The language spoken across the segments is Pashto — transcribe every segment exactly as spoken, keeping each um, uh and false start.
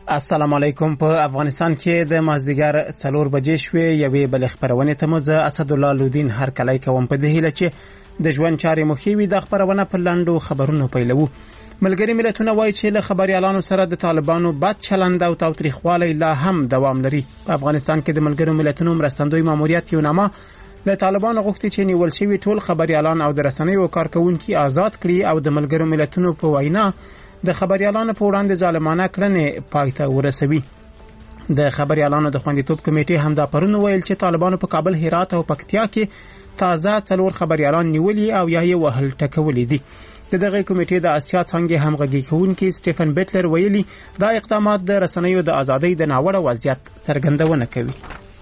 السلام علیکم. په افغانستان کې د مازدیګر څلور بجې شوې یوې بلې خبرونه ته مو زه اسدالله لودین هر کلی کوم په دې هیله چې د ژوند چارې مو ښې وي. د خبرونه په لنډو خبرونو پیلوو. ملګري ملتونه وایي چې له خبريالانو سره د طالبانو بد چلند او تاوتریخوالی لا هم دوام لري. په افغانستان کې د ملګرو ملتونو مرستندوی ماموریت یو نامه له طالبانو غوښتي چې نیول شوي ټول خبريالان او د رسنیو کارکونکي آزاد کړي او د ملګرو ملتونو په وینا د خبريالانو په وړاندې ظالمانه کړنې پای ته ورسوي. د خبريالانو د خوندیتوب کمیټې هم دا پرون ویل چې طالبانو په کابل، هرات او پکتیا کې تازه څلور خبريالان نیولي او یا یې وهل ټکولي دي. د دغه کمیټې د اسیا څنګه همغږي کوونکي سټیفن بیټلر ویلي دا اقدامات د رسنیو د ازادۍ د ناوړه وضعیت څرګندونه کوي.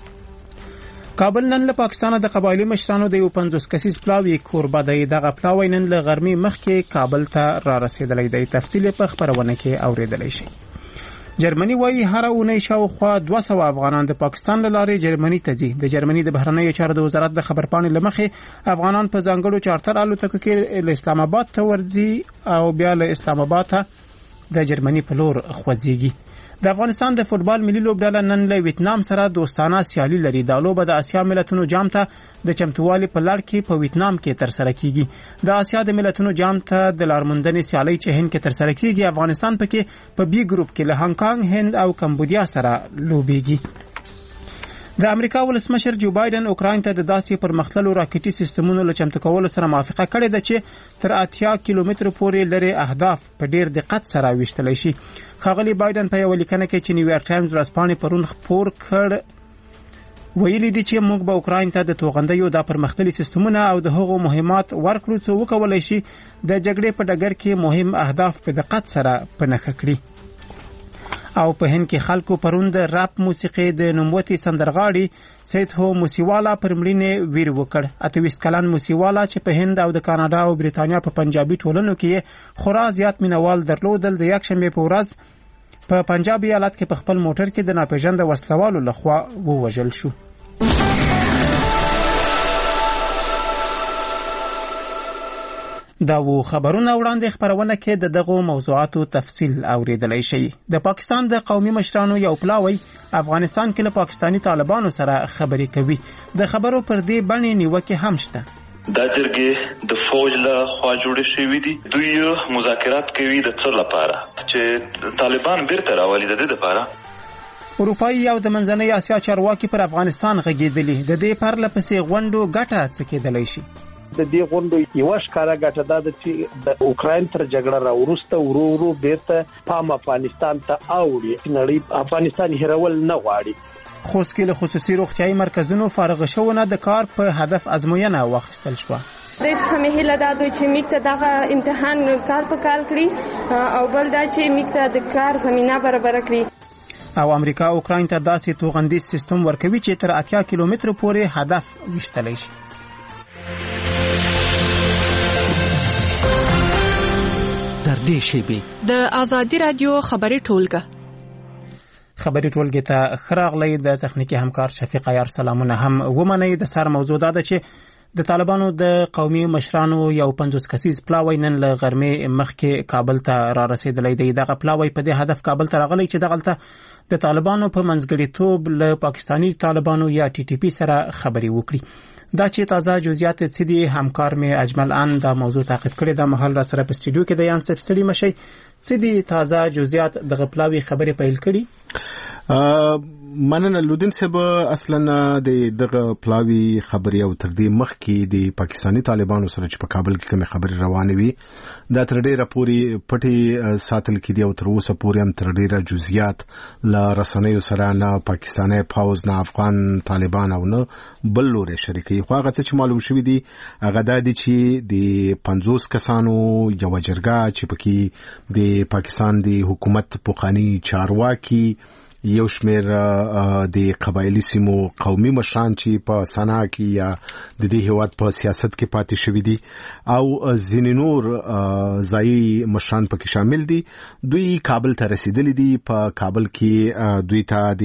کابل نن له پاکستان د قبایلی مشرانو د یو پنځوس کسیز پلاوی کوربه دی. دغه پلاوی نن له غرمې مخکې کابل ته را رسیدلی دی. تفصیل په خبرونه کې اوریدلی شي. جرمني وایي هر اونۍ شاوخوا دوه سوه افغانان د پاکستان له لارې جرمني ته ځي. د جرمني د بهرنیو چارو د وزارت د خبرپاڼې له مخې افغانان په ځانګړو چارتر الوتکو کې له اسلام آباد ته ورځي او بیا له اسلام آباد ته د جرمني په لور خوځيږي. د افغانستان د فوتبال ملي لوبډله نن له ویتنام سره دوستانه سیالي لري. دا لوبه د اسیا ملتونو جام ته د چمتووالي په لړ کې په ویتنام کې ترسره کیږي. د اسیا د ملتونو جام ته د لارموندنې سیالي چې هند کې ترسره کیږي، افغانستان پکې په بي ګروپ کې له هانګ کانګ، هند او کمبودیا سره لوبيږي. د امریکا ولسمشر جو بایدن اوکراین ته د داسې پرمختللو راکټي سیستمونو له چمتو کولو سره موافقه کړې ده چې تر اتیا کیلومترو پورې لري اهداف په ډیر دقت سره ویشتلی شي. ښاغلي بایدن په یو لیکنه کې چې نیویارک ټایمز ورځپاڼې پرون خپور کړ ویلي دي چې موږ به اوکراین ته د توغندیو د پرمختللي سیستمونه او د هغو مهمات ورکړو چې وکولای شي د جګړې په ډګر کې مهم اهداف په دقت سره په نښه کړي. او په هند کې خلکو پرون د راپ موسیقي د نوموتي سندرغاړي سید هو موسیوالا پر مړینې ویر وکړ. اته ویشت کلن موسیوالا چې په هند او د کاناډا او بریتانیا په پنجابي ټولنو کې خورا زیات مینوال درلودل، د یکشنبه په ورځ په پنجاب ایالت کې په خپل موټر کې د ناپېژانده وسلوالو لخوا ووژل شو. دا و خبرونه وړاندې خبرونه کې د دغه موضوعاتو تفصیل اوریدلی شي. د پاکستان د قومي مشرانو یو پلاوی افغانستان کې له پاکستانی طالبانو سره خبرې کوي. د خبرو پر دې باندې نیوکه هم شته. دا جرګې د فوج له خوا جوړې شوې دي. دوی مذاکرات کوي د څه لپاره چې طالبان بیرته راولي. د دې لپاره اروپایي او د منځنۍ اسیا چارواکي پر افغانستان غږېدلي. د دې پر لپسې غونډو ګټه څه کېدلی شي؟ د دې غونډو یو ښکارا ګټه ده چې د اوکراین تر جګړه راوروسته ورو ورو بیرته پام افغانستان ته اوړي. نړۍ افغانستان هیرول نه غواړي. خوست کې له خصوصي روغتيایي مرکزونو فارغ شوونه د کار په هدف ازموینه واخیستل شو. د کومه هیله دا دوی چې میک ته دغه امتحان کار په کال کړی او بل دا چې میک ته د کار زمينه برابر کړي. او امریکا اوکراین ته داسې توغندیز سیستم ورکوي چې تر اتیا کیلومترو پورې هدف وشتلی شي. تر دې شی د آزادی رادیو خبري ټولګه خبري ټولګه ته خراغلی د تخنیکی همکار شفیق عیار سلامونه هم ومني. د سر موضوع ده چې د طالبانو د قومي مشرانو یو پنځوس کسیز پلاوی نن له غرمې مخکې کابل ته را رسیدلی دی. دغه پلاوی په دې هدف کابل ته راغلی چې دغلته د طالبانو په منځګړیتوب له پاکستانی طالبانو یا ټي ټي پی سره خبري وکړي. دا چې تازه جزئیات څه دي همکار مې اجمل ان دا موضوع تعقیب کړی. د محل را سره په استودیو کې د یان سب ستړي مشي څه دي تازه جزئیات د غپلاوي خبرې پیل کړي. مننه لودین صاحب. اصلا د دغه پلاوی خبري او تر دې مخ کې د پاکستانی طالبانو سره چې په کابل کې کوم خبري روانه وي دا تر ډیره پوری پټي ساتل کېدي او تر اوسه پورې هم تر ډیره جزئیات لا رسنیو سره نه پاکستاني فوج نه افغان طالبان او نه بل لوري شریکي. خو هغه څه چې معلوم شوی دي هغه د دې چې د پنځوس کسانو یو جرګه چې پکې د پاکستان د حکومت پوخانی چارواکي یو شمیر د قبایلی سیمو قومي مشران چې په سنا کې یا د دې هیواد په سیاست کې پاتې شوي دي او ځینې نور ځایي مشران پکې شامل دي. دوی کابل ته رسیدلي دي. په کابل کې دوی ته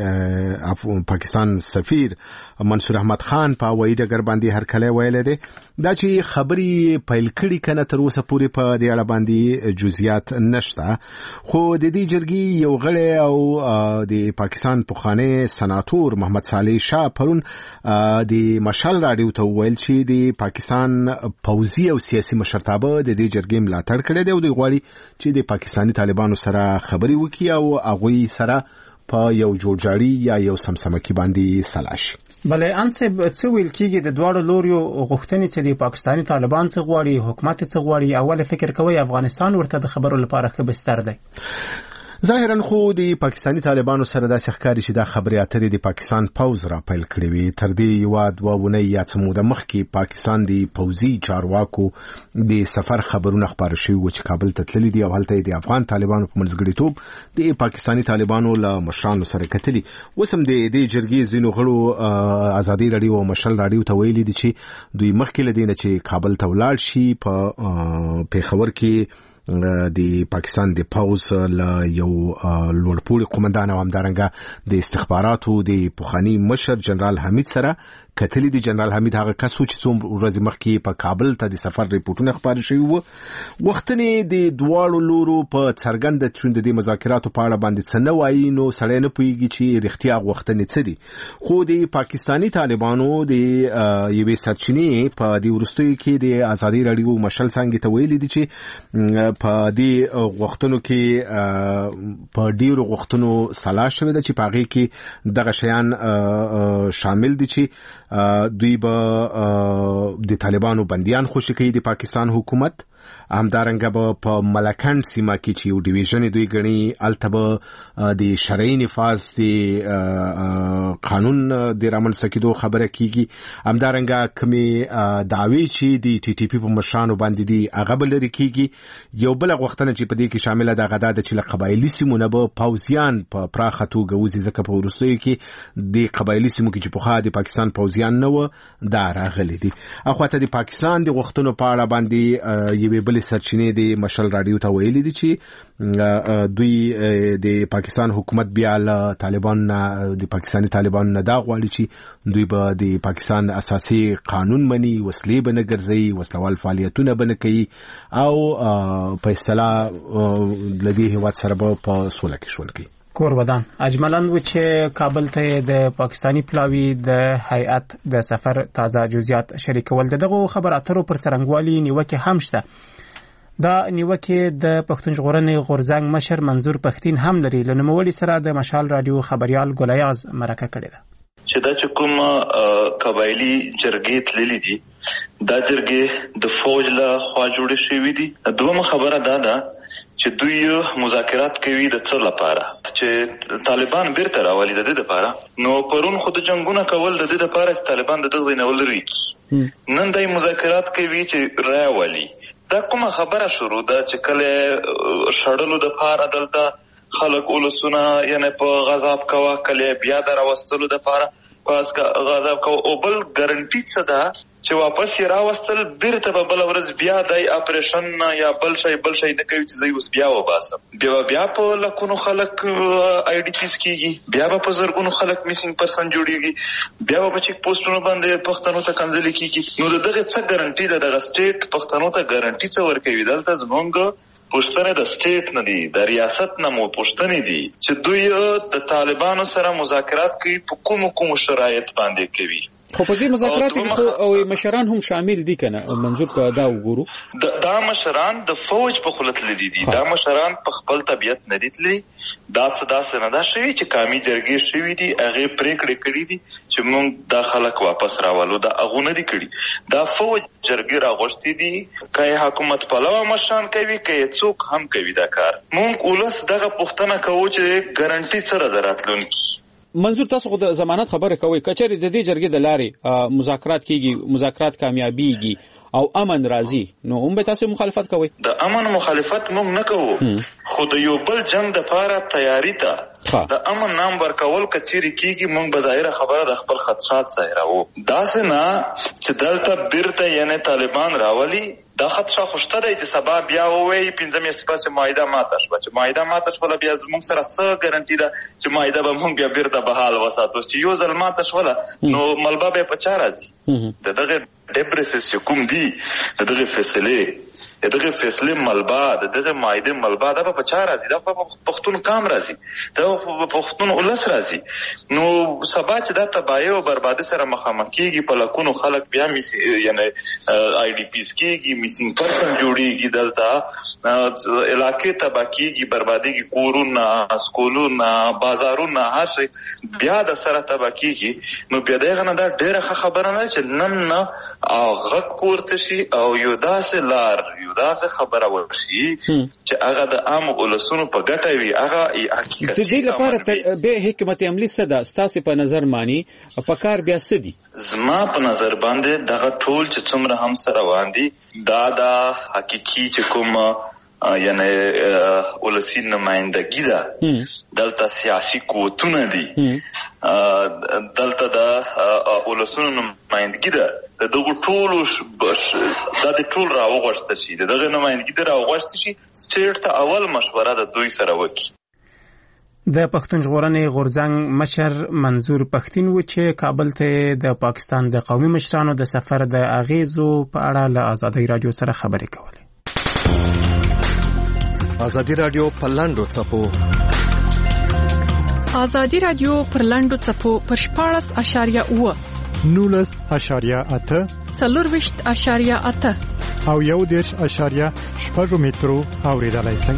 د پاکستان سفیر منصور احمد خان په هوایي ډګر باندې هرکلی ویلی دی. دا چې خبرې پیل کړي کنه تر اوسه پورې په دې اړه باندې جزئیات نشته، خو د دې جرګې یو غړی او د پاکستان پخوانی سناتور محمد صالح شاه پرون د مشال راډیو ته وویل چې د پاکستان پوځي او سیاسي مشرتابه د دې جرګې ملاتړ کړی دی او دوی غواړي چې د پاکستاني طالبانو سره خبرې وکړي او هغوی سره په یو جوړجاړي یا یو سمسمکي باندې سلا شي. بلې انصب څه ویل کېږي د دواړو لوریو غوښتنې چې د پاکستاني طالبان څه غواړي، حکومت څه غواړي؟ اول فکر کوي افغانستان ورته د خبرو لپاره ښه بستر دی. ظاهرا خو د پاکستاني طالبانو سره داسې ښکاري چې دا خبرې اترې د پاکستان پوځ را پیل کړې وي. تر دې یوه دوه اونۍ یا څه موده مخکې پاکستان د پوځي چارواکو د سفر خبرونه خپاره شوي وو چې کابل ته تللي دي او هلته د افغان طالبانو په منځګړیتوب د پاکستاني طالبانو له مشرانو سره کتلي. اوس هم د دې جرګې ځینو غړو ازادي راډیو او مشال راډیو ته ویلي دي چې دوی مخکې له دې نه چې کابل ته ولاړ شي په پېښور کې د پاکستان د پوز له یو لوړپوړي قومندان او همدارنګه د استخباراتو د پخوانی مشر جنرال حمید سره کتلی دی. جنرال حمید هغه کس و چې څو ورځې مخکې په کابل ته د سفر ریپورتونه خپاره شوي وو. وختنې د دواړو لورو په څرګنده چې د دې مذاکراتو په اړه باندې څه نه وایي نو سړی نه پوهېږي چې رښتیا غوښتنې څه دي. خو د پاکستاني طالبانو د یوې سرچینې په دې وروستیو کې د ازادي راډیو مشل څانګې ته ویلي دي چې په دې غوښتنو کې په ډیرو غوښتنو سلا شوې ده چې په هغې کې دغه شیان شامل دي چې دوی به د طالبانو بندیان خوشي کوي د پاکستان حکومت، همدارنګه به په ملکند سیمه کې چې یو ډیویژن دوی ګڼي هلته به د شرعي نفاذ د قانون د رامنځته کېدو خبره کېږي. همدارنګه کومې دعوې چې د ټي ټي پي په مشرانو باندې دي هغه به لرې کېږي. یو بله غوښتنه چې په دې کې شامله ده هغه دا ده چې له قبایلي سیمو نه به پوځیان په پراخه توګه وځي، ځکه په وروستیو کې د قبایلي سیمو کې چې پخوا د پاکستان پوځیان نه وه دا راغلي دي. اخواته د پاکستان د غوښتنو په اړه باندې یوې بلې سرچینې د مشل راډیو ته ویلي دي چې دوی د پاکستان حکومت بیا له طالبان نه د پاکستاني طالبان نه دا غواړي چې دوی به د پاکستان اساسي قانون مني، وسلې به نه ګرځوي، وسلوال فعالیتونه به نه کوي او په اصطلاح له دې هېواد سره به په سوله کې ژوند کوي. کوربدان اجملاً و چې کابل ته د پاکستانی پلاوی د هیئت د سفر تازه جزئیات شریکول د دغه خبر اترو پر څرنګوالي نیوکه هم شته. دا نیوکه د پښتون ژغورنې غورځنګ مشر منظور پښتین هم لري. له نوموړي سره د مشال راډیو خبريال ګلیاز مرکه کړې ده چې دا چې کوم قبایلی جرګې تللي دي دا جرګې د فوج له خوا جوړې شوي دي. دومره خبره دا ده چې دوی مذاکرات کوي د څه لپاره چې طالبان بیرته راولي د دې لپاره. نو پرون خو د جنگونه کول د دې لپاره چې طالبان د دې ځای نه ولري، نن دوی مذاکرات کوي چې راولي. دا کومه خبره شروع ده چې کله شړلو د پاره دلته خلک ولسونه یعنی په غضب کوه، کله بیا د راوستلو د پاره پاس کا غضب کوه او بل ګارانټي څه ده چې واپس یې راوستل بیرته به بل ورځ بیا د اپریشن یا بل شي بل شي نه کوي چې زه اوس بیا وباسم. بیا بیا په لکونو خلک آی ډي پیس کیږي، بیا په زرګونو خلک میسینګ پرسن جوړیږي، بیا په چیک پوسټونو باندې پښتنو ته کنځل کیږي. نو دغه څه ګارانټي ده دغه سټیټ پښتنو ته ګارانټي څه ورکوي؟ دلته زمونږ پښتنه د سټیټ نه دي، د ریاست نه مو پښتنې دي چې دوی د طالبانو سره مذاکرات کوي په کوم کوم شرایط باندې کوي. خو په دې مذاکرات کې او مشران هم شامل دي کنه منظور کا دا وګورو دا مشران د فوج په خلت لدی دي، دا مشران په خپل طبيعت نه دي تللی. دا څه داسې نه ده شوي چې قومي جرګې شوي دي هغې پرېکړې کړي دي چې موږ دا خلک واپس راولو، دا هغو نه دي کړي. دا فوج جرګې راغوښتي دي، که یې حکومت پلوه مشران کوي که یې څوک هم کوي دا کار. موږ ولس دغه پوښتنه کوو چې ګارانټي څه ده د راتلونکي. منظور تاسو خو د ضمانت خبره کوي، کچېرې د دې جرګې د لارې مذاکرات کیږي، مذاکرات کامیابیږي او امن راځي نو هم به تاسو مخالفت کوئ؟ د امن مخالفت موږ نه کوو، خو د یو بل جنگ د پاره تیاری ته د امن نام ورکول کچېری کیږي. موږ بظاهر خبره د خپل خدشات ظاهرو، داسې نه چې دلته بیرته یعنی طالبان راولي. دا خدشه خوشته دی چې سبا بیا ووایي پنځه میاشتې پس معاهده ماته شوه، چې معاهده ماته شوله بیا زموږ سره څه ګارنټي ده چې معاهده به موږ بیا بیرته بحال وساتو. چې یو ځل ماته شوله نو ملبه به په چا راځي؟ د دغه ډیپریسس چې کوم دي د دغه فیصلې د دغه فیصلې ملبه د دغه معاهده ملبه دا به په چا راځي؟ دا په پښتون قام راځي، دا په پښتون ولس راځي. نو سبا چې دا تباہي او بربادي سره مخامخ کیږي، په لکونو خلک بیا میسي یعنی آی ډی پیز کیږي، میسینګ پرسن جوړیږي، دلته علاقې تباہ کیږي، بربادیږي، کورونه، سکولونه، بازارونه، هر شي بیا د سره تباہ کیږي. نو بیا دغه نه دا ډیره خبره نه چې نن نه غږ پورته شي او یو داسې لار یو داسې خبره وشي چې هغه د عام ولسونو په ګټه وي. هغه حقیقت د دې لپاره به حکمت عملی څه ده ستاسو په نظر مانی په کار بیا څه دي؟ زما په نظر باندې دغه ټول چې څومره هم سره روان دي دا د حقیقي چې کوم یعنی ولسی نمائندگی ده، دلته سیاسی قوتونه دي، دلته د ولسونو نمائندگی ده. دغه ټول د دې ټول راوغښت شي، دغه نمائندگی د راوغښت شي سټیټ ته اول مشوره د دوی سره وکړي. د پښتون ژغورنې غورځنګ مشر منظور پښتين و چې کابل ته د پاکستان د قومي مشرانو د سفر د اغیزو په اړه له آزادۍ رادیو سره خبرې کولې. آزادی رادیو پر لاندو چپو آزادی رادیو پر لاندو چپو پر شپاړس اشاریه اوه نولس اشاریه اته څلورویشت اشاریه اته او یو دېرش اشاریه شپږ مترو اوریدلای شئ.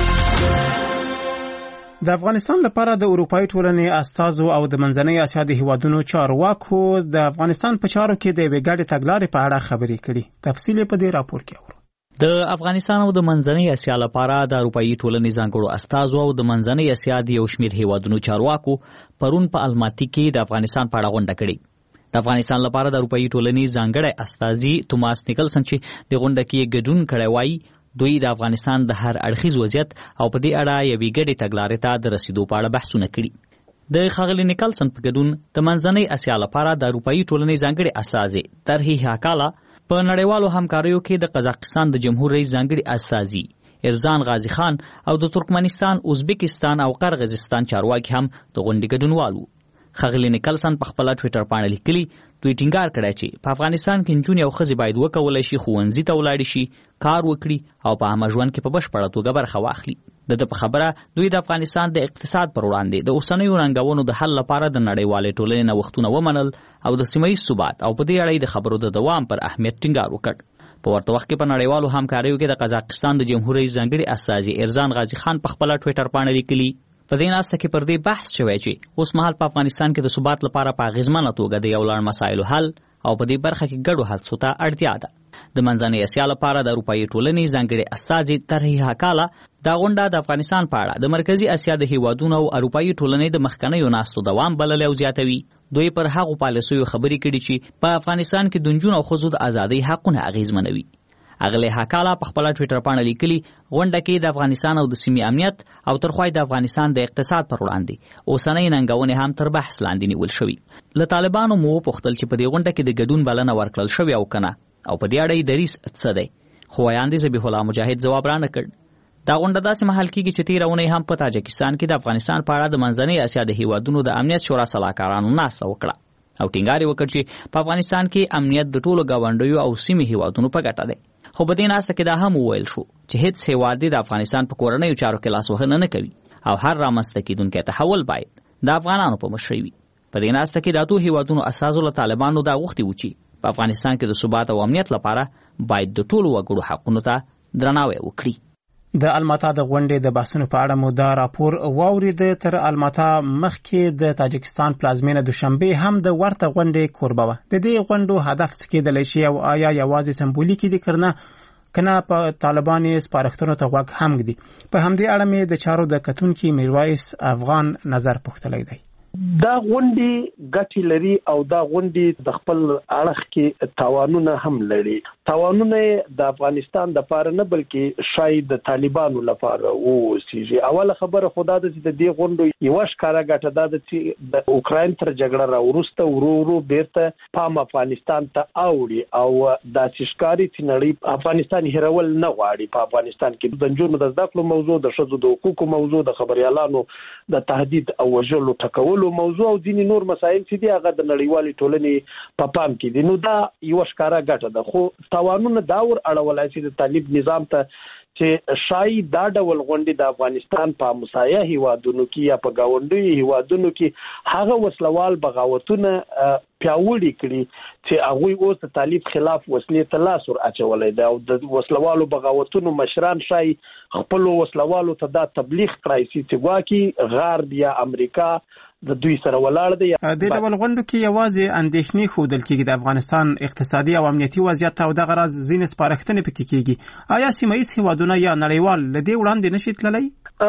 د افغانستان لپاره د اروپאי ټولنې استازو او د منځنۍ اسیا د هیوادونو چارواکو د افغانستان په چارو کې د وګړي تګلارې په اړه خبرې کړي. تفصیل په دې راپور کې اورو. د افغانستان او د منځنۍ اسیا لپاره د اروپאי ټولنې ځانګړو استازو او د منځنۍ اسیا د یو شمېر هیوادونو چارواکو پرون په الماتی کې د افغانستان په اړه غونډه کړې. د افغانستان لپاره د اروپאי ټولنې ځانګړی استازي توماس نیکلسن چې د غونډه کې ګډون کړی وایي دوی د افغانستان د هر اړخیز وضعیت او په دې اړه یوې ګډې تګلارې ته د رسیدو په اړه بحثونه کړي. د ښاغلي نیکلسن په ګډون د منځنۍ اسیا لپاره د اروپאי ټولنې ځانګړي استازي طرحې حکاله په نړیوالو همکاریو کې د قزاقستان د جمهور رئیس ځانګړي استازي ارزان غازی خان او د ترکمنستان، ازبکستان او قرغیزستان چارواکي هم د غونډې ګډونوال وو. ښاغلي نیکلسن په خپل ټویټر باندې لیکلي دوی ټینګار کړی چې په افغانستان کې نجونې او ښځې باید وکولای شي ښوونځي ته ولاړ شي، کار وکړي او په عامه ژوند کې په بشپړه توګه برخه واخلي. د ده په خبره دوی د افغانستان د اقتصاد پر وړاندې د اوسنیو ننګونو د حل لپاره د نړیوالې ټولنې نوښتونه ومنل او د سیمه ییز ثبات او په دې اړه د خبرو د دوام پر اهمیت ټینګار وکړ. په ورته وخت کې په نړیوالو همکاریو کې د قزاقستان د جمهور رئیس ځانګړي استازي ارزان غازی خان په خپل ټویټر باندې لیکلي په دې ناسته کې پر دې بحث شوی چې اوس مهال په افغانستان کې د ثبات لپاره په اغیزمنه توګه د یو لړ مسایلو حل او په دې برخه کې ګډو هڅو ته اړتیا ده. د منځنۍ اسیا لپاره د اروپאי ټولنې ځانګړي استازي طرحې حکاله دا غونډه د افغانستان په اړه د مرکزی اسیا د هیوادونو او اروپאי ټولنې د مخکنیو ناستو دوام بللی او زیاتوي. دوی پر هغو پالیسیو خبرې کړي چې په افغانستان کې د نجونو او ښځو د ازادۍ حقونه اغیزمنوي. اغلی حکاله په خپل ټویټر باندې لیکلي غونډه کې د افغانستان او د سیمې امنیت او ترخوای د افغانستان د اقتصاد پر وړاندې اوسنۍ ننګونې هم تر بحث لاندې نیول شوي. له طالبانو مو وپوښتل چې په دې غونډه کې د ګډون بلنه ورکړل شوې او کنه او په دې اړه یې دریځ څه دی، خو ویاندې ذبیح الله مجاهد ځواب رانه کړ. دا غونډه داسې مهال کېږي چې تېره اونۍ هم په تاجکستان کې د افغانستان په اړه د منځنۍ اسیا د هیوادونو د امنیت شورا سلاکارانو ناسته وکړه او ټینګار یې وکړ چې په افغانستان کې امنیت د ټولو ګاونډیو او سیمې هیوادونو په ګټه دی. خو په دې ناسته کې دا هم وویل شو چې هیڅ هیواد د افغانستان په کورنیو چارو کې لاسوهنه نه کوي او هر رامنځته کېدونکی تحول باید د افغانانو په مشرۍ وي. په دې ناسته کې د اتو هیوادونو استازو له طالبانو دا غوښتي وو چې په افغانستان کې د ثبات او امنیت لپاره باید د ټولو وګړو حقونو ته درناوی وکړي. د الماتا د غونډې د بحثونو په اړه مو دا راپور واورید. تر الماتا مخکې د تاجکستان پلازمینه دوشنبه هم د ورته غونډې کوربه وه. د دې غونډو هدف څه کېدلی شي او آیا یوازې سمبولیکي دي کنه کنه په طالبانو سپارښتنو ته غوږ هم ږدي؟ په همدې اړه مې د چارو د کتونکي میرویس افغان نظر پوښتلی دی. دا غونډي ګټي لري او دا غونډي د خپل اړخ کې تاوانونه هم لري. تاوانونه د افغانستان د لپاره نه بلکې شاید د طالبانو لپاره ووسیږي. اوله خبره خدا د دې غونډو یو ښکارا ګټه ده چې د اوکراین تر جګړه را ورسته ورو ورو بیرته پام افغانستان ته اوړي او د سشکاري چې نړۍ افغانستان هیرول نه غواړي. په افغانستان کې د جنونو د ځکلو موضوع د شذو د حقوقو موضوع د خبريالانو د تهدید او وژلو ټکولو موضوع او ځینې نور مسایل چې دی هغه د نړیوالې ټولنې په پام کې دي. نو دا یو ښکارا ګټه ده. خو تاوانونه دا ور اړولای چې د طالب نظام ته چې شای دا ډول غونډې د افغانستان په مسایه هیوادونو کې یا په گاونډي هیوادونو کې هغه وسلوال بغاوتونه پیاوړي کړي چې هغه اوس د طالب خلاف وسلې ته لاس ور اچولای دا او د وسلوالو بغاوتونو مشران شای خپل وسلوالو ته دا تبلیغ کړای شي چې واکي غرب یا امریکا د دوی سره ولاړ دی. د ډول غونډو کې یوازې اندېښنې ښودل کېږي د افغانستان اقتصادي او امنیتي وضعیت او د غرض ځینې سپارښتنې پکې کېږي. آیا سیمه ییز هیوادونه یا نړیوال له دې وړاندې نشي تللی؟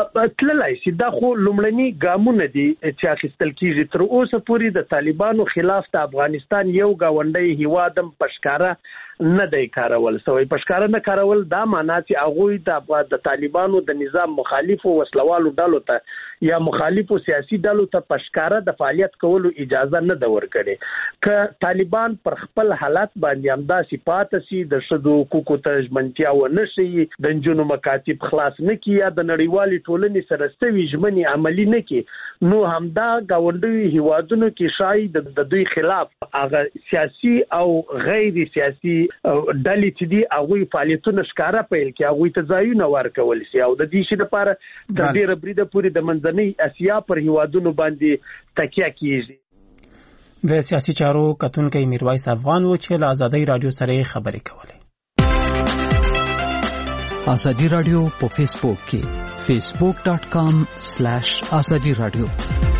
تللی شي. دا خو لومړني ګامونه دي چې اخیستل کېږي. تر اوسه پورې د طالبانو خلاف د افغانستان یو گاونډي هیوادم پشکاره نه دی کارول سوی. پشکاره نه کارول دا معنا چې هغه د طالبانو د نظام مخالفو وسلوالو ډلو ته یا مخالفو سیاسي ډلو ته پشکاره د فعالیت کولو اجازه نه ده ورکړې. که طالبان پر خپل حالت باندې همداسې پاتې شي د ښځو حقوقو ته ژمنتیا ونه شي د نجونو مکاتب خلاص نه کړي یا د نړیوالې ټولنې سره سوي ژمنې عملي نه کړي نو همدا ګاونډي هیوادونو کې شاید د دوی خلاف هغه سیاسي او غیر سیاسي ډلې چې دي هغه فعالیتونه ښکارا پیل کې هغه ته ځایونه ورکول شي او د دې شي لپاره د ډیره بریده پورې د منځنۍ اسیا پر هیوادونو باندې تکیه کیږي. د سیاسي چارو کتونکو میرویس افغان و چې له آزادۍ رادیو سره خبرې کولې. آزادی رادیو په فیسبوک کې فیسبوک ډاٹ کام سلیش آزادی رادیو.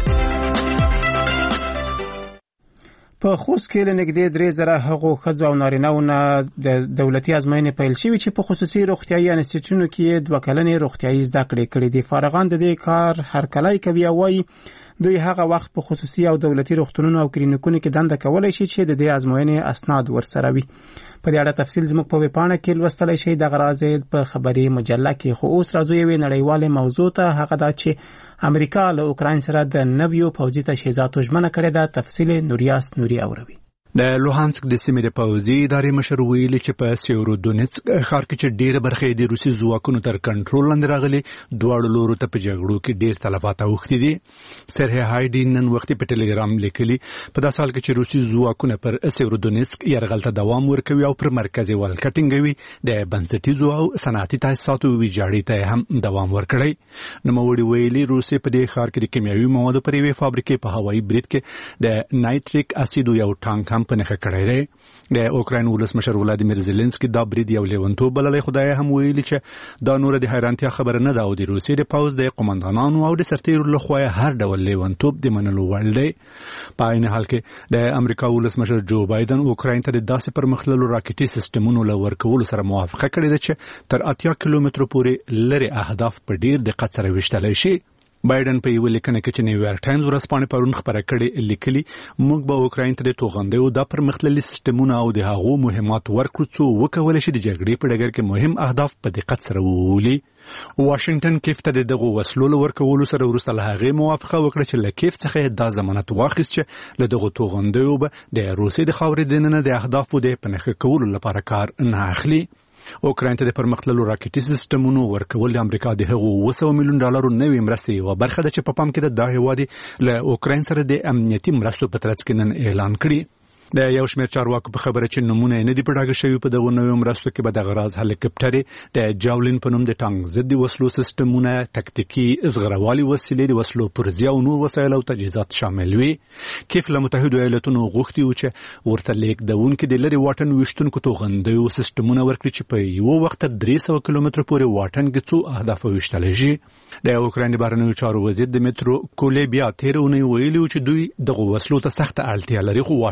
په خوست کې لنګدې درې زره هغو ښځو او نارینه‌و نه د دولتي ازموینې پیل شوي چې په خصوصي روغتیايي انسټیټیوټونو کې دوه کلنې روغتیايي زده کړې کړې دي. فارغان د دې کار هرکلی کوي او وایي دوی هغه وخت په خصوصي او دولتي روغتونونو او کلینیکونو کې دنده کولای شي چې د دې ازموینې اسناد ورسره وي. په دې اړه تفصیل زموږ په ویبپاڼه کې لوستلی شئ. د غراض په خبري مجله کې خو اوس راځو یوې نړیوالې موضوع ته، هغه دا چې امریکا له اوکراین سره د نویو پوځي تجهیزاتو ژمنه کړې ده. تفصیل نوریاس نوري اوروي. د لوهانسک د سیمې د پوځي ادارې مشر ویلي چې په سیورودونیتسک ښار کې چې ډېره برخه د روسي ځواکونو تر کنټرول لاندې راغلي، دواړو لورو ته په جګړو کې ډېر تلفات اوښتي دي. سرهی هایډي نن وختي په ټلګرام لیکلي په داسې حال کې چې روسي ځواکونه پر سیورودونیتسک یرغل ته دوام ورکوي او پر مرکزي ولکه ټینګوي، د بنسټیزو او صنعتي تاسیساتو ویجاړۍ ته هم دوام ورکړی. نوموړي ویلي روسي په دې ښار کې د کیمیاوي موادو پر یوې فابریکې په هوایي برید کې د نایتریک اسیدو یو ټانک په نخښه کړی دی. د اوکراین ولسمشر ولادیمیر زيلنسکي دا برید یو لیونتوب بللی، خدای هم ویلي چې دا نور د حیرانتیا خبره نه ده او د روسیې د پوځ د قومندانانو او د سرتیرو لخوا هر ډول لیونتوب د منلو وړ دی. په عین حال کې د امریکا ولسمشر جو بایدن اوکراین ته د داسې پرمختللو راکټي سیستمونو له ورکولو سره موافقه کړې ده چې تر اتیا کیلومترو پورې لرې اهداف په ډیر دقت سره ویشتلی شي. بایدن په یو لیکنه کې چې نیویارک ټایمز ورځپاڼې پرون خبره کړې لیکلي، موږ به اوکراین ته د توغندیو د پرمختللي سیستمونو او د هغو مهمات ورکړو څو وکولی شي د جګړې په ډګر کې مهم اهداف په دقت سره وولي. واشنگټن کیف ته دغه وسلو ورکولو سره وروسته له هغې موافقه وکړه چې له کیف څخه دا ضمانت واخیست چې له دغو توغندیو به د روسیې د خاورې دننه د اهدافو د پنهښه کولو لپاره کار نه اخلي. اوکراین ته د پرمختللو راکټي سیستمونو ورکول د امریکا د هغو اوه سوه میلیون ډالرو نوې مرستې یوه برخه ده چې په پام کې ده دا هیواد له اوکراین سره د امنیتي مرستو په ترڅ کې نن اعلان کړي. د یو شمېر چارواکو په خبره چې نمونه یې نه دي په ډاګه شوي په دغو نویو مرستو کې به دغه راز هلیکپټرې، د جاولین په نوم د ټانک ضد وسلو سیستمونه، تکتیکي زغروالي وسیلې، د وسلو پرزي او نور وسایل او تجهیزات شامل وي. کیف له متحدو ایالتونو غوښتي و چې ورته لیږدونکي د لرې واټن ویشتونکو توغندیو سیستمونه ورکړي چې په یوه وخت درې سوه کیلومتره پورې واټن کې څو اهداف ویشتلی شي. د اوکراین د بهرنیو چارو وزیر دمیترو کولیبیا تېره اونۍ ویلي و چې دوی دغو وسلو ته سخته اړتیا لري، خو واشنګټن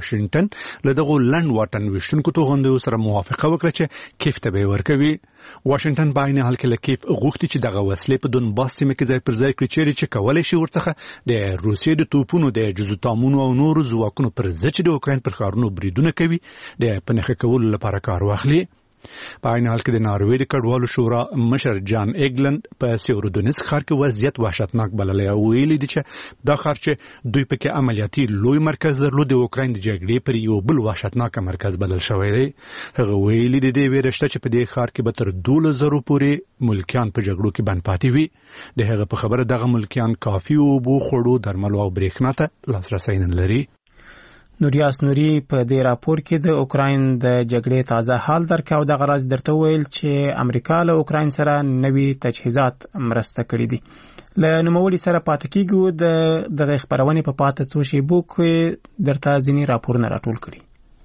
له دغه لند واټن وشتونکو توغندو سره موافقه وکړه چې کیف ته به ورکوي. واشنگټن په عین حال کې له کیف غوښتي چې دغه وسلې په دونباس سیمه کې ځای پر ځای کړي چې کولای شي ورڅخه د روسیې د توپونو د جزوتامونو او نورو ځواکونو پر ضد چې د اوکراین پر ښارونو بریدونه کوي د پنهخه کولو لپاره کار واخلي. په عین حال کې د ناروې د کډوالو شورا مشر جان ایګلند په سیورودونیسک ښار کې وضعیت وحشتناک بللی او ویلي دي چې دا ښار چې دوی پکې عملیاتي لوی مرکز درلود د اوکراین د جګړې پر یو بل وحشتناک مرکز بدل شوی دی. هغه ویلي دي د ویره شته چې په دې ښار کې به تر دولس زره پورې ملکیان په جګړو کې بند پاتې وي. د هغه په خبره دغه ملکیان کافي اوبو خوړو درملو او برېښنا ته لاسرسی نه لري. نوریاس نوري په دې راپور کې د اوکراین د جګړې تازه حال درکاو د غرض درته ویل چې امریکا له اوکراین سره نوي تجهیزات مرسته کړې دي. له نوموړي سره پاتې کېږو د دغه خبرونه په پاتې څو شیبو کې درته ځینې راپورونه راټول کړي.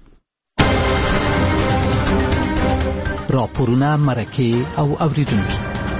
راپورونه مرکه او اوریدونکي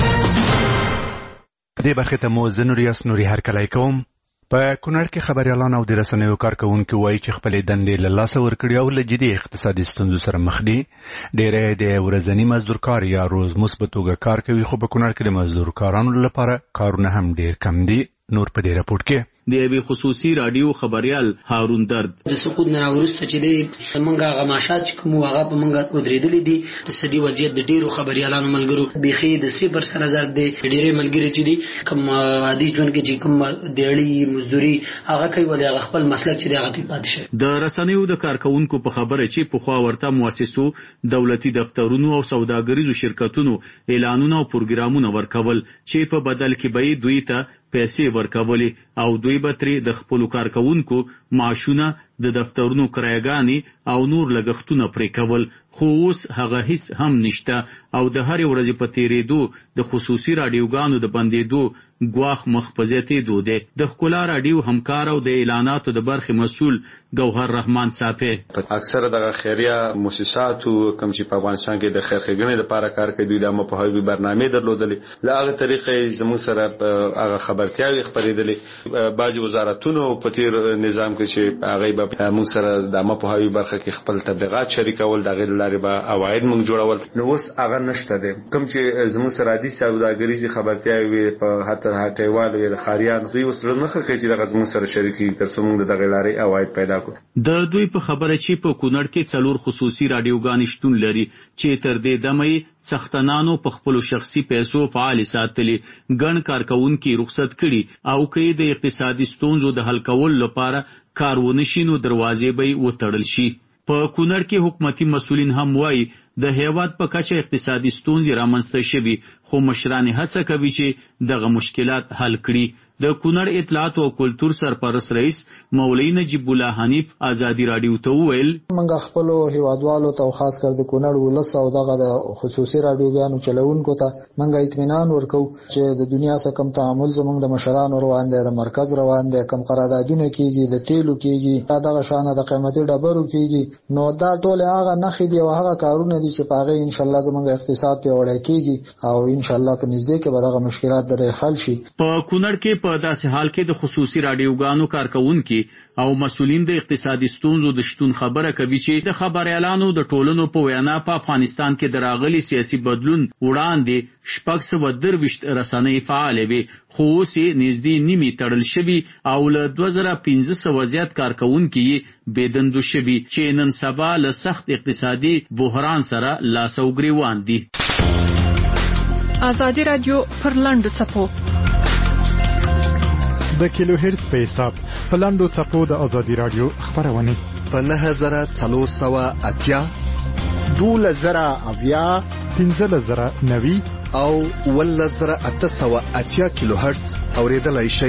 دې برخه ته مو زنوریاس نوري هرکلی کوم. په کونړ کې خبريالان او د رسنیو کارکونکو وایي چې خپل دندې له لاسه ورکړي او له جدي اقتصادي ستونزو سره مخ دي. ډېری د ورځني مزدور کار یا روز مثبت توګه کار کوي، خو په کونړ کې د مزدور کارانو لپاره کارونه هم ډېر کم دي. نور په دې راپور کې د یوې خصوصي رادیو خبريال هارون درد د سقوط نه وروسته چې د منګه غماشات چې کوم هغه په منګه ودرېدلې دي د سدي وضعیت د ډیرو خبريالانو ملګرو بيخي د صفر سره زر دي ډېرې ملګری چې دي کوم عادي ژوند کې چې کوم دیړی مزدوري هغه کوي ولې هغه خپل مسلک چې هغه په پاتې شي. د رسنیو د کارکونکو په خبره چې په خوا ورته مؤسسو دولتي دفترونو او سوداګریزو شرکتونو اعلانونه او پروګرامونه ورکول چې په بدل کې به دوی ته پیسې ورکولې او دوی به ترې د خپلو کارکونکو معاشونه د دفترونو کرایګانې او نور لګښتونه پرې کول. خو اوس هغه هیڅ هم نشته او د هرې ورځې په تېرېدو د خصوصي راډیوګانو د بندېدو ګواښ مخ په زیاتېدو دی. د ښکلا راډیو همکار او د اعلاناتو د برخې مسؤل ګوهر رحمان صافی اکثره دغه خیریه مؤسساتو کوم چې په افغانستان کې د خیر ښېګڼې لپاره کار کوي دوی د مپوهاوي برنامې درلودلې. له هغه طریقې زموږ سره هغه خبرتیاوې خپرېدلې. بعضې وزارتونو په تېر نظام کې چې هغوی به موږ سره د مپوهاوي برخه کې خپل تبلیغات شریکول د هغې له لارې به عواید موږ جوړول. نو اوس هغه نشته دی. کوم چې زموږ سره عادي سوداګریزې خبرتیاوې په حتی هټیوالو یا د ښاریانو دوی اوس زړه نه ښه کوي چې دغه زموږ سره شریکېږي تر څو موږ د دغې لارې عواید پیدا کړو. د دوی په خبره چې په کونړ کې څلور خصوصي راډیوګانې شتون لري چې تر دې دمه یې څښتنانو په خپلو شخصي پیسو فعالې ساتلې. ګڼ کارکونکي رخصت کړي او که د اقتصادي ستونزو د حل کولو لپاره کار ونه شي نو دروازې به یې وتړل شي. په کونړ کې حکومتي مسؤلین هم وایي د هیواد په کچه اقتصادي ستونزې رامنځته شوي، خو مشران هڅه کوي چې دغه مشکلات حل کړي. د کونړ اطلاعات او کلتور سرپرست رئیس مولوی نجیب الله حنیف آزادی رادیو ته وویل موږ خپل هیوادوالو ته خاص کر د کونړ ولس او دغه د خصوصي رادیوګانو چلوونکو ته موږ اطمینان ورکو چې د دنیا سره کوم تعامل زموږ د مشرانو روان دی، د مرکز روان دی، کوم قراردادونه کیږي، د تیلو کیږي، دغه شانه د قیمتي ډبرو کیږي. نو دا ټول هغه نخې دي او هغه کارونه دي چې په هغه ان شاء الله زموږ اقتصاد پیاوړی کیږي او ان شاء الله په نږدې کې به دغه مشکلات درې حل شي. په کونړ کې په داسې حال کې د خصوصي راډیوګانو کارکونکي او مسؤلین د اقتصادي ستونزو د شتون خبره کوي چې د خبريالانو د ټولنو په وینا په افغانستان کې د راغلي سیاسي بدلون وړاندې شپږ سوه درویشت رسنۍ فعالې وي، خو اوس یې نږدې نیمې تړل شوي او له دوه زره پنځه سوه زیات کارکونکي یې بېدندو شوي چې نن سبا له سخت اقتصادي بحران سره لاس او ګریوان دي. آزادي رادیو پر لنډو څپو د کیلو هرتز په حساب په لاندو څپو د ازادي رادیو خبرونه په نهه زره څلور سوه اتیا دولس زره اویا پنځلس زره نوي او اوولس زره اته سوه اتیا کیلو هرتز اوریدلای شئ.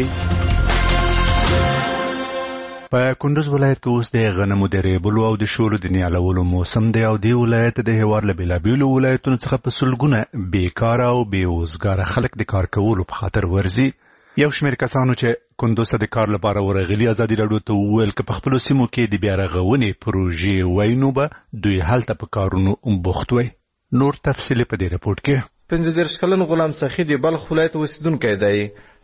په کندوز ولایت کې اوس د غنمو د ریبلو او د شولو د نیالولو موسم دی او د ولایت د هیواد له بېلابېلو ولایتونو څخه په سلګونه بیکاره او بې روزګاره خلک د کار کولو په خاطر ورځي. یو شمېر کسانو چې کندوز ته د کار لپاره ورغلي ازادي راډیو ته وویل که په خپلو سیمو کې د بیا رغونې پروژې وای نو به دوی هلته په کارونو بوخت وای. نور تفصیل په دې راپورټ کې. پنځه دېرش کلن غلام سخي د بلخ ولایت اوسیدونکی دی.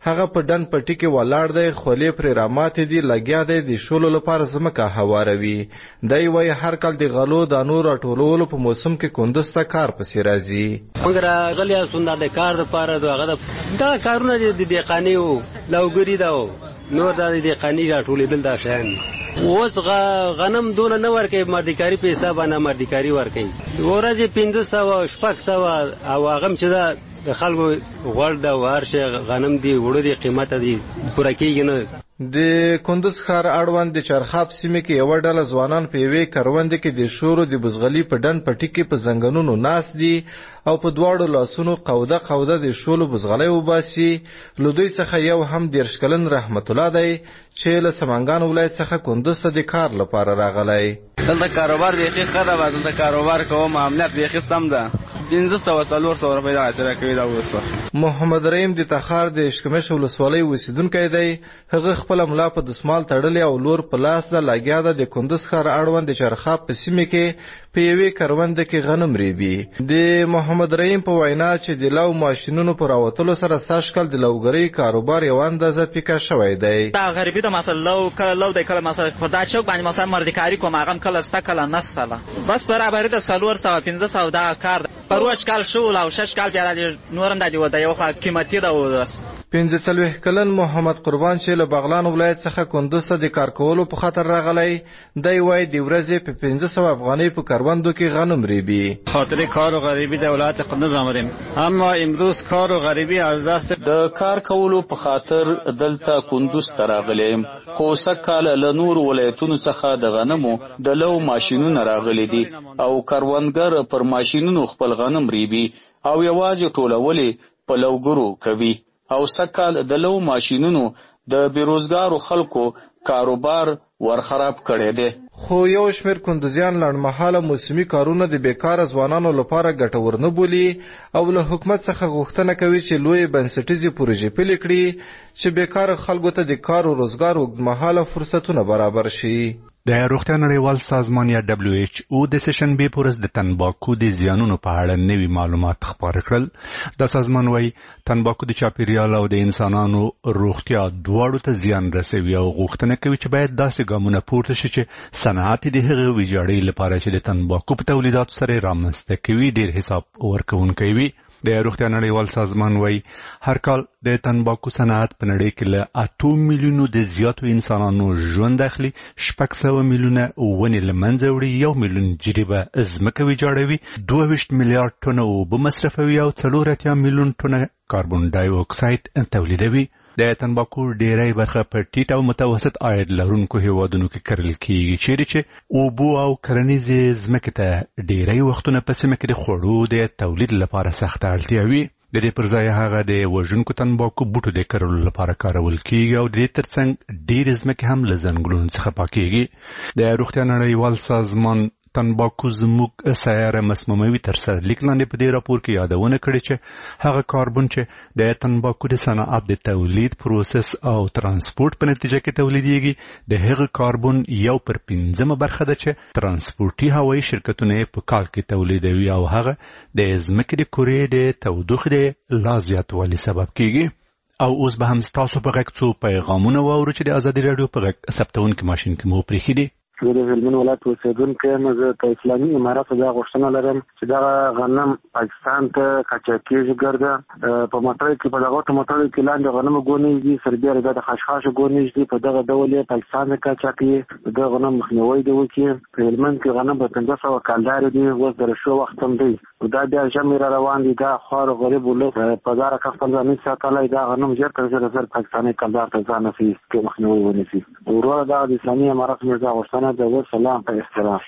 هغه په ډن پټي کې ولاړ دی، خولې پرې راماتې دي، لګیا دی د شولو لپاره ځمکه هواروي. دی وایي هر کال د غلو دانو راټولولو په موسم کې کندوز ته کار پسې راځي. موږ راغلي یو د کار دپاره دغه دا کارونه د دهقاني وو، لوګري ده وو، نور د دهقاني راټولېدل دا شیان. اوس غنم دونه نه ورکوي، مردکاري په حساب باندې مردکاري ورکوي. ورځې پنځه سوه شپږ سوه او هغه هم چې ده د خلکو غوړ ده او هر شی غنم دي وړو دي قیمته دي پوره کېږي نه. د کندوز ښار اړوند د چرخاب سیمې کې یوه ډله ځوانان په یوې کروندې کې د شورو د بزغلي په ډن پټي کې په زنګنونو ناست دي او په دواړو لاسونو قوده قوده د شولو بزغلۍ وباسي. له دوی څخه یو هم دېرش کلن رحمت الله دی چې له سمنګان ولایت څخه کندوز ته د کار لپاره راغلی. دلته کاروبار بیخي ښه ده، دلته کاروبار کوم، امنیت بیخي سم ده. پنځه سوه څلور سوه روپۍ دغه اجره کوي دا اوس. محمد رحیم د تخار د اشکمش ولسوالۍ اوسېدونکی دی. هغه خپله ملا په دسمال تړلې او لور په لاس ده، لګیا ده د کندوز ښار اړوند د چرخاب په سیمې کې په یوې کرونده کې غنم ریبي. د محمد رحیم په وینا چې د لو ماشینونو په راوتلو سره سږ کال د لوګرۍ کاروبار یوه اندازه پیکه شوی دی. دا غریبي ده، مثلا لو کله لو دی کله مثلا په دا چوک باندې مثلا مردکاري کوم، هغه هم کله شته کله نشته ده. بس برابري د څلور سوه پنځه سوه دغه کار ده. پروش کال شول او شش کال بیا نورم د دې یو خوا قیمتي ده. اوس پنځه څلوېښت کلن محمد قربان چې له بغلان ولایت څخه کندوز ته د کار کولو په خاطر راغلی دی، وایي د ورځې په پنځه سوه افغانۍ په کروندو کې غنم ریبي. خاطر کار و غریبی در ولایت کندوز آمدیم، اما امروز کار و غریبی از دست د کار کولو په خاطر دلته کندوز ته راغلیم. خو سږکال له نورو ولایتونو څخه د غنمو د لو ماشینونه راغلي دي او کروندګر پر ماشینونو خپل غنم ریبي او یوازې ټولولې په لوګرو کوي. او سږکال د لو ماشینونو د بیروزګارو خلکو کاروبار ورخراب کړی دی. خو یو شمېر کندوزیان لنډمهاله موسمي کارونه د بیکاره ځوانانو لپاره ګټور نه بولي او له حکومت څخه غوښتنه کوي چې لویې بنسټیزې پروژې پلې کړي چې بیکاره خلکو ته د کار او روزګار اوږدمهاله فرصتونه برابر شي. د روغتیا نړیوال سازمان یا دبلیو ایچ او د سشنبې په ورځ د تنباکو د زیانونو په اړه نوي معلومات خپاره کړل. د سازمان وایي تنباکو د چاپیریال او د انسانانو روغتیا دواړو ته زیان رسوي او غوښتنه کوي چې باید داسې ګامونه پورته شي چې صنعت د هغې ویجاړۍ لپاره چې د تنباکو په تولیداتو سره رامنځته کوي ډېر حساب ورکوونکی وي. د روغتیا نړیوال سازمان وایي هر کال د تنباکو صنعت په نړۍ کې له اتو میلیونو د زیاتو انسانانو ژوند اخلي، شپږ سوه میلیونه ونې له منځه وړي، یو میلیون جریبه ځمکه ویجاړوي، دوه ویشت میلیارډ ټنه اوبه مصرفوي او څلور اتیا میلیون ټنه کاربن ډای اکساید تولیدوي. د تنباکو ډیری برخه په ټیټ او متوسط عاید لرونکو هیوادونو کې کرل کیږي، چیرې چې اوبو او کرنیزې ځمکې ته ډیری وختونه په سیمه کې د خوړو د تولید لپاره سخته اړتیا وي. د دې پر ځای هغه د وژونکو تنباکو بوټو د کرلو لپاره کارول کیږي او د دې ترڅنګ ډېرې ځمکې هم له ځنګلونو څخه پاکیږي. د روغتیا نړیوال سازمان تنباکو زموږ سیاره مسموموي تر سرلیک لاندې په دې راپور کې یادونه کړې چې هغه کاربن چې د تنباکو د صنعت د تولید پروسس او ترانسپورت په نتیجه کې تولیدېږي د هغه کاربن یو پر پنځمه برخه ده چې ترانسپورتي هوایي شرکتونه په کال کې تولیدوي او هغه د ځمکې د کورې د تودوخې د لا زیاتوالي سبب کیږي. او اوس به هم ستاسو په غږ څو پیغامونه واورو چې د ازادي راډیو په غږ ثبتونکي ماشین کې مو پرېښي دي. زه د هلمند ولایت اوسېدونکی یم. زه د اسلامي اماراتو دا غوښتنه لرم چې دغه غنم پاکستان ته قاچاقېږي ګرده په موټرو کې په دغه موټرو کې لاندې غنم ګونېږي، سربیره دا د خشخاشو ګونېږي، په دغه ډول یې پاکستان ته قاچاقوي. د غنم مخنیوی دې وکړي. په هلمند کې غنم په پنځه سوه کالدارې دي، اوس د رشو وخت هم دی، دا بیا ژمی را روان دي. دا خوار غریب ولس په داره که خپل ځان نشي ساتلی، دا غنم ژر تر ژره زر پاکستاني کالدار ته ځان نسي کې مخنیوی ونیسي. وروره دغه د اسلامي اماراتو مې دا غوښتنه ده. سلام په احترام.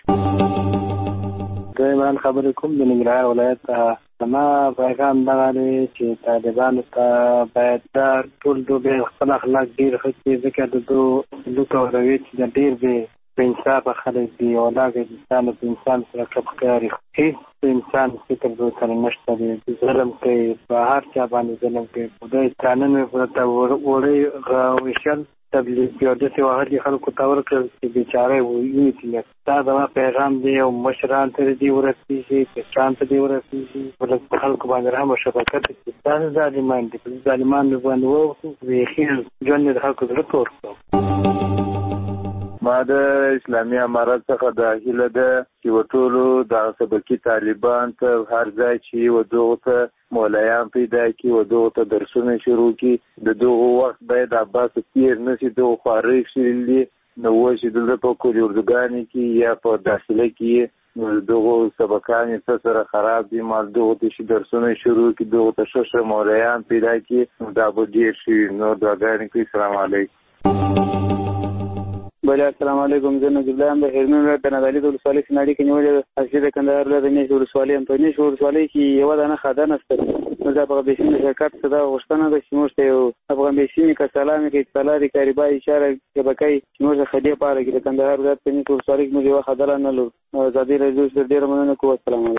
زه عمران خبرې کوم د ننګرهار ولایت څخه. زما پیغام دغه دی چې طالبانو ته باید دا ټول دوی خپل اخلاق ډېر ښه کړي، ځکه د دو لوټ او رویج د ډېر بې په انصافه خلک دي او دا انسان په انسان سره کپ ښکاري. هېڅ انسان فکر دوی سره نشته دی، ظلم کوي، په هر چا باندې ظلم کوي. خدای قانون یې ورته وړی ویشل تبلیغ یو د څه واحد خلکو ته ورکړل چې بیچاره وي دا دا پیغام دی او مشران ته دی ورسیږي کسان ته دی ورسیږي ولکه خلکو باندې هم شفقت کوي دا ظالمان دي ظالمان باندې وو ویخین جون د خلکو سره تور ما د اسلامي امارات څخه د هیله ده چې وټولو د سبقي طالبان ته هر ځای چې ودغه ته مولایان پیدا کی ودغه ته درسونه شروع کی د دغه وخت باید عباس تیر نشي دغه خاري شیلې نو چې د په کوریورګانی کې یا په داخله کې نو دغه سبقان څه سره خراب دي مال دغه چې درسونه شروع کی دغه ته شوشه مولایان پیدا کی دا به ډیر شي نو دا غواړم چې السلام علیکم بله السلام علیکم زه نجیب الله یم د هرمن ولایت د نادعلي د ولسوالۍ سیناړي کې نیولې حاجي د کندهار ولایت د نیش ولسوالۍ یم په نیش ولسوالۍ کې یوه دانه خاده نشته نو دا په بیسین د شرکت څخه دا غوښتنه ده چې موږ ته یو افغان بیسین که سلام کې اتصالات کاریبا اشاره کې بکای چې موږ د خدای پاره کې د کندهار ولایت په نیش ولسوالۍ کې موږ یو خاده نه لرو ازادي راډیو سره ډیر مننه کوم. السلام علیکم.